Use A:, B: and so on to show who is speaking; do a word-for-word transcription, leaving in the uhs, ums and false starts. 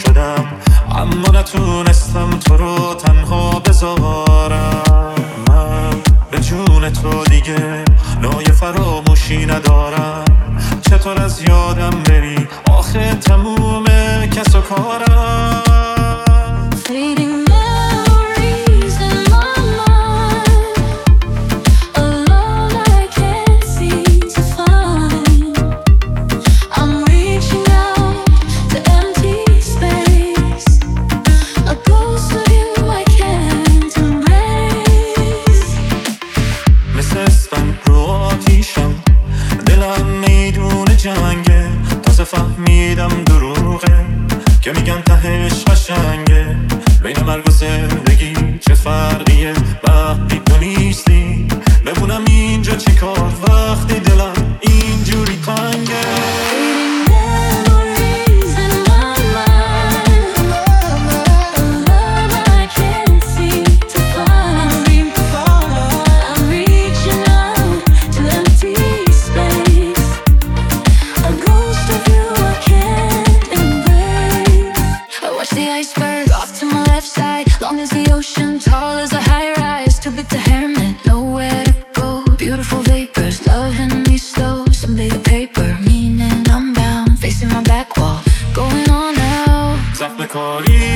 A: شدم، اما نتونستم تو رو تنها بذارم. من به جون تو دیگه نوع فراموشی ندارم. چطور از یادم بری آخه تموم کس و کارم.
B: Fading memories in my mind, a love I can't seem to find. I'm reaching out to empty space, a ghost of you I can't embrace.
A: مثل اسفند رو آتیشم، دلم میدونه جنگه. تازه فهمیدم دروغه که میگن تهش قشنگه. بین مرگ و زندگی چه فرقیه وقتی تو نیستی؟ بمونم اینجا چی کار وقتی دلم اینجوری تنگه.
B: Memories in my mind, a love I can't seem to find. I'm reaching out to empty space, a ghost of you I can't embrace. I watch the iceberg off to my left side, long as the ocean, tall as a high rise. Too big to hermit, nowhere to go. Beautiful vapors, loving me slow. Someday the paper, meaning I'm bound, facing my back wall, going on now.
A: زخم کاری